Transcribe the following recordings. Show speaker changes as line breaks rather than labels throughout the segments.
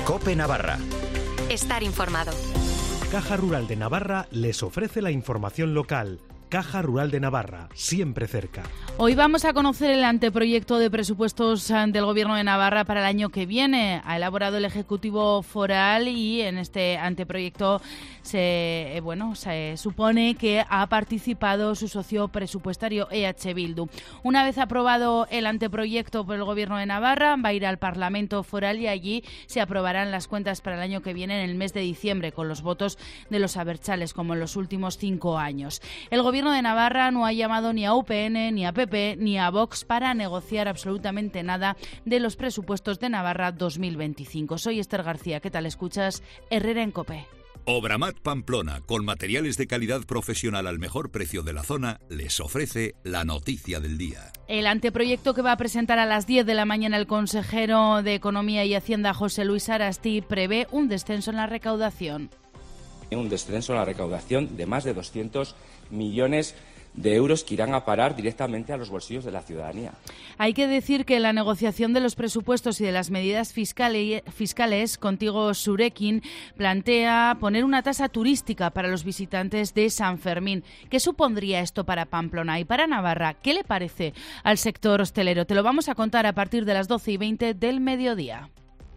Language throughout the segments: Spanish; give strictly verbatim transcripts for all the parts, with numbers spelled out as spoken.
COPE Navarra.
Estar informado.
Caja Rural de Navarra les ofrece la información local. Caja Rural de Navarra, siempre cerca.
Hoy vamos a conocer el anteproyecto de presupuestos del Gobierno de Navarra para el año que viene. Ha elaborado el Ejecutivo Foral y en este anteproyecto se, bueno, se supone que ha participado su socio presupuestario E H Bildu. Una vez aprobado el anteproyecto por el Gobierno de Navarra, va a ir al Parlamento Foral y allí se aprobarán las cuentas para el año que viene en el mes de diciembre con los votos de los abertzales, como en los últimos cinco años. El Gobierno El Gobierno de Navarra no ha llamado ni a U P N, ni a P P, ni a Vox para negociar absolutamente nada de los presupuestos de Navarra dos mil veinticinco. Soy Esther García. ¿Qué tal escuchas? Herrera en COPE.
Obramat Pamplona, con materiales de calidad profesional al mejor precio de la zona, les ofrece la noticia del día.
El anteproyecto que va a presentar a las diez de la mañana el consejero de Economía y Hacienda, José Luis Arasti, prevé un descenso en la recaudación.
Un descenso en la recaudación de más de doscientos millones de euros que irán a parar directamente a los bolsillos de la ciudadanía.
Hay que decir que la negociación de los presupuestos y de las medidas fiscales, fiscales Contigo Surekin plantea poner una tasa turística para los visitantes de San Fermín. ¿Qué supondría esto para Pamplona y para Navarra? ¿Qué le parece al sector hostelero? Te lo vamos a contar a partir de las doce y veinte del mediodía.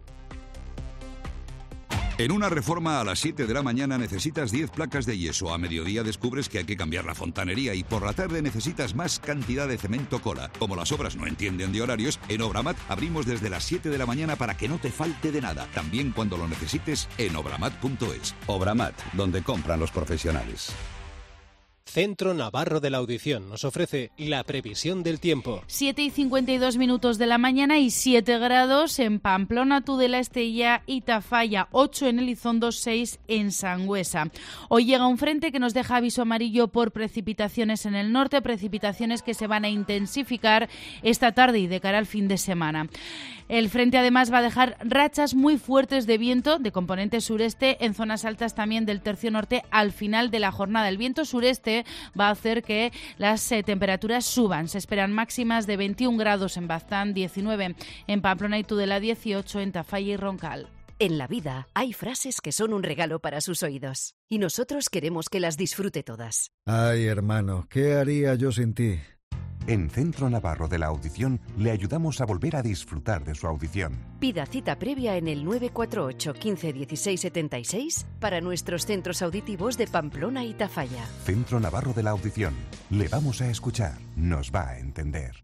En una reforma a las siete de la mañana necesitas diez placas de yeso. A mediodía descubres que hay que cambiar la fontanería y por la tarde necesitas más cantidad de cemento cola. Como las obras no entienden de horarios, en Obramat abrimos desde las siete de la mañana para que no te falte de nada. También cuando lo necesites en obramat punto es.
Obramat, donde compran los profesionales.
Centro Navarro de la Audición nos ofrece la previsión del tiempo.
siete y cincuenta y dos minutos de la mañana y siete grados en Pamplona, Tudela, Estella y Tafalla, ocho en Elizondo, seis en Sangüesa. Hoy llega un frente que nos deja aviso amarillo por precipitaciones en el norte, precipitaciones que se van a intensificar esta tarde y de cara al fin de semana. El frente además va a dejar rachas muy fuertes de viento de componente sureste en zonas altas también del tercio norte al final de la jornada. El viento sureste va a hacer que las eh, temperaturas suban. Se esperan máximas de veintiún grados en Baztán, diecinueve en Pamplona y Tudela, dieciocho en Tafalla y Roncal.
En la vida hay frases que son un regalo para sus oídos y nosotros queremos que las disfrute todas.
Ay, hermano, ¿qué haría yo sin ti?
En Centro Navarro de la Audición le ayudamos a volver a disfrutar de su audición.
Pida cita previa en el nueve cuatro ocho, quince, dieciséis, setenta y seis para nuestros centros auditivos de Pamplona y Tafalla.
Centro Navarro de la Audición. Le vamos a escuchar. Nos va a entender.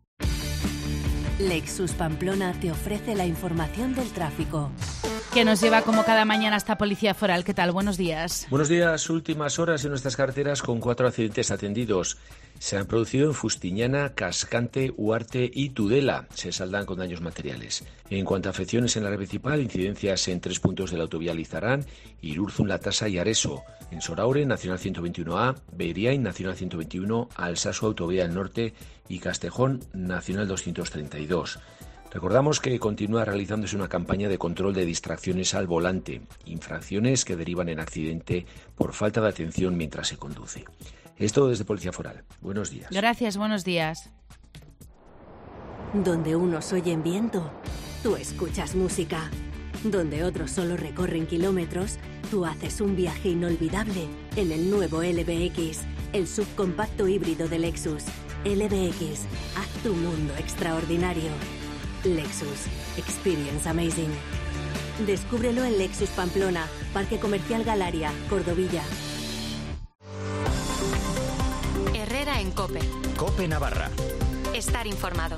Lexus Pamplona te ofrece la información del tráfico.
Que nos lleva como cada mañana hasta Policía Foral. ¿Qué tal? Buenos días.
Buenos días. Últimas horas en nuestras carreteras con cuatro accidentes atendidos. Se han producido en Fustiñana, Cascante, Huarte y Tudela. Se saldan con daños materiales. En cuanto a afecciones en la red principal, incidencias en tres puntos de la autovía Lizarán, Irurzun, La Tasa y Areso. En Soraure, Nacional ciento veintiuno A, Beiriain, Nacional ciento veintiuno, Alsasu, Autovía del Norte y Castejón, Nacional doscientos treinta y dos. Recordamos que continúa realizándose una campaña de control de distracciones al volante, infracciones que derivan en accidente por falta de atención mientras se conduce. Esto desde Policía Foral. Buenos días.
Gracias, buenos días.
Donde unos oyen viento, tú escuchas música. Donde otros solo recorren kilómetros, tú haces un viaje inolvidable en el nuevo L B X, el subcompacto híbrido de Lexus. L B X, haz tu mundo extraordinario. Lexus. Experience amazing. Descúbrelo en Lexus Pamplona, Parque Comercial Galaria, Cordovilla.
Herrera en COPE.
COPE Navarra.
Estar informado.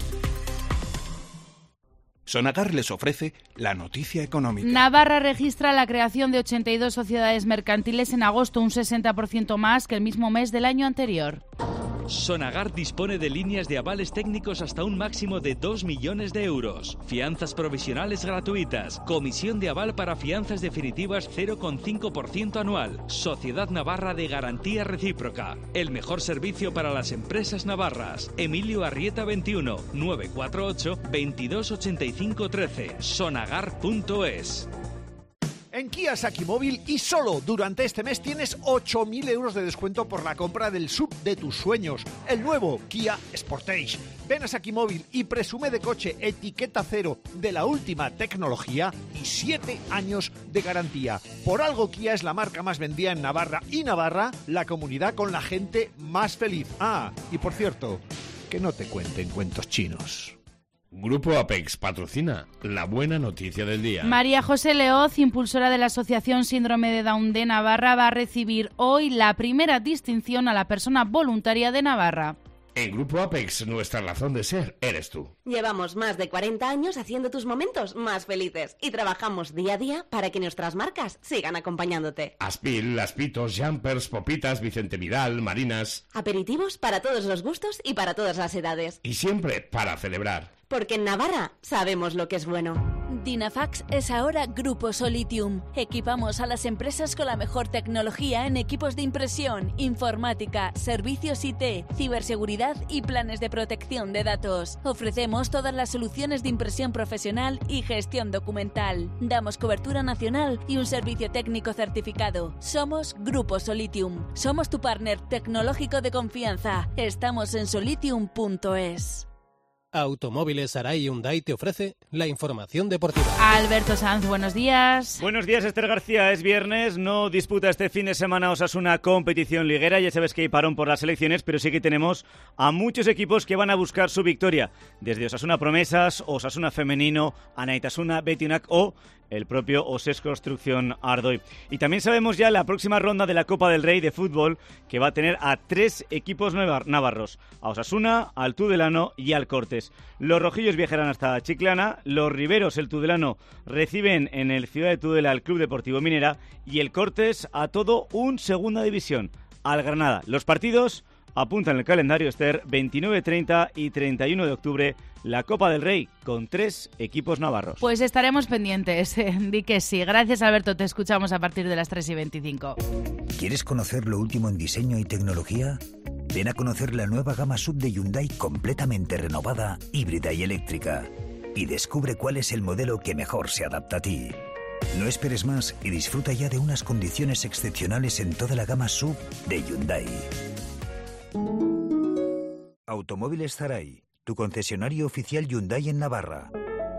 Sonagar les ofrece la noticia económica.
Navarra registra la creación de ochenta y dos sociedades mercantiles en agosto, un sesenta por ciento más que el mismo mes del año anterior.
Sonagar dispone de líneas de avales técnicos hasta un máximo de dos millones de euros. Fianzas provisionales gratuitas. Comisión de aval para fianzas definitivas cero coma cinco por ciento anual. Sociedad Navarra de Garantía Recíproca. El mejor servicio para las empresas navarras. Emilio Arrieta veintiuno, nueve cuatro ocho, veintidós ochenta y cinco trece. sonagar punto es.
En en Kia Sakimóvil y solo durante este mes tienes ocho mil euros de descuento por la compra del S U V de tus sueños, el nuevo Kia Sportage. Ven a Sakimóvil y presume de coche etiqueta cero de la última tecnología y siete años de garantía. Por algo Kia es la marca más vendida en Navarra y Navarra, la comunidad con la gente más feliz. Ah, y por cierto, que no te cuenten cuentos chinos.
Grupo Apex patrocina la buena noticia del día.
María José Leoz, impulsora de la Asociación Síndrome de Down de Navarra, va a recibir hoy la primera distinción a la persona voluntaria de Navarra.
En Grupo Apex, nuestra razón de ser eres tú.
Llevamos más de cuarenta años haciendo tus momentos más felices y trabajamos día a día para que nuestras marcas sigan acompañándote.
Aspil, Aspitos, Jumpers, Popitas, Vicente Vidal, Marinas.
Aperitivos para todos los gustos y para todas las edades.
Y siempre para celebrar.
Porque en Navarra sabemos lo que es bueno.
Dynafax es ahora Grupo Solitium. Equipamos a las empresas con la mejor tecnología en equipos de impresión, informática, servicios I T, ciberseguridad y planes de protección de datos. Ofrecemos todas las soluciones de impresión profesional y gestión documental. Damos cobertura nacional y un servicio técnico certificado. Somos Grupo Solitium. Somos tu partner tecnológico de confianza. Estamos en solitium punto es.
Automóviles Arai Hyundai te ofrece la información deportiva.
Alberto Sanz, buenos días.
Buenos días, Esther García. Es viernes, no disputa este fin de semana Osasuna competición liguera. Ya sabes que hay parón por las elecciones, pero sí que tenemos a muchos equipos que van a buscar su victoria. Desde Osasuna Promesas, Osasuna Femenino, Anaitasuna, Betionac o el propio Osés Construcción Ardoy. Y también sabemos ya la próxima ronda de la Copa del Rey de fútbol, que va a tener a tres equipos navarros, a Osasuna, al Tudelano y al Cortes. Los rojillos viajarán hasta Chiclana, los riberos, el Tudelano, reciben en el Ciudad de Tudela al Club Deportivo Minera y el Cortes a todo un Segunda División, al Granada. Los partidos apuntan en el calendario, Esther, veintinueve, treinta y treinta y uno de octubre, la Copa del Rey con tres equipos navarros.
Pues estaremos pendientes, eh, di que sí. Gracias, Alberto, te escuchamos a partir de las tres y veinticinco.
¿Quieres conocer lo último en diseño y tecnología? Ven a conocer la nueva gama S U V de Hyundai completamente renovada, híbrida y eléctrica. Y descubre cuál es el modelo que mejor se adapta a ti. No esperes más y disfruta ya de unas condiciones excepcionales en toda la gama S U V de Hyundai. Automóviles Zaray, tu concesionario oficial Hyundai en Navarra.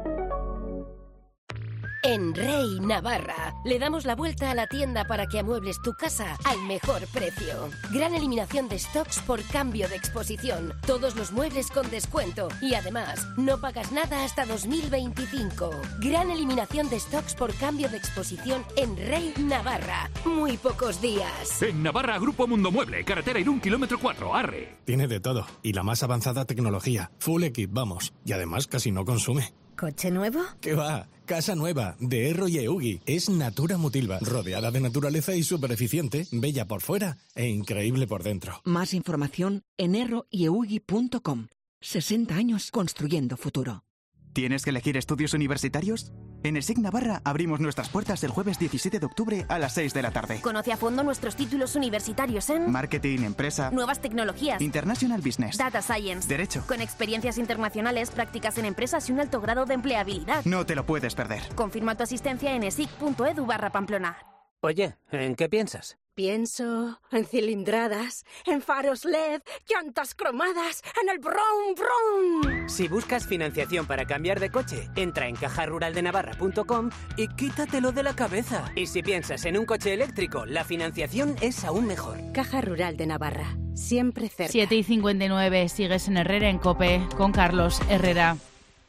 En Rey Navarra le damos la vuelta a la tienda para que amuebles tu casa al mejor precio. Gran eliminación de stocks por cambio de exposición. Todos los muebles con descuento. Y además, no pagas nada hasta dos mil veinticinco. Gran eliminación de stocks por cambio de exposición en Rey Navarra. Muy pocos días.
En Navarra, Grupo Mundo Mueble, carretera Irún, kilómetro cuatro, Arre.
Tiene de todo. Y la más avanzada tecnología. Full equip, vamos. Y además casi no consume.
¿Coche nuevo?
¿Qué va? Casa nueva, de Erro y Eugi. Es Natura Mutilva, rodeada de naturaleza y súper eficiente, bella por fuera e increíble por dentro.
Más información en erro y eugi punto com. sesenta años construyendo futuro.
¿Tienes que elegir estudios universitarios? En ESIC Navarra abrimos nuestras puertas el jueves diecisiete de octubre a las seis de la tarde.
Conoce a fondo nuestros títulos universitarios en
Marketing, Empresa,
Nuevas Tecnologías,
International Business,
Data Science,
Derecho.
Con experiencias internacionales, prácticas en empresas y un alto grado de empleabilidad.
No te lo puedes perder.
Confirma tu asistencia en esic punto edu barra Pamplona.
Oye, ¿en qué piensas?
Pienso en cilindradas, en faros L E D, llantas cromadas, en el brum brum.
Si buscas financiación para cambiar de coche, entra en caja rural de navarra punto com y quítatelo de la cabeza. Y si piensas en un coche eléctrico, la financiación es aún mejor.
Caja Rural de Navarra, siempre cerca.
siete y cincuenta y nueve, sigues en Herrera en COPE con Carlos Herrera.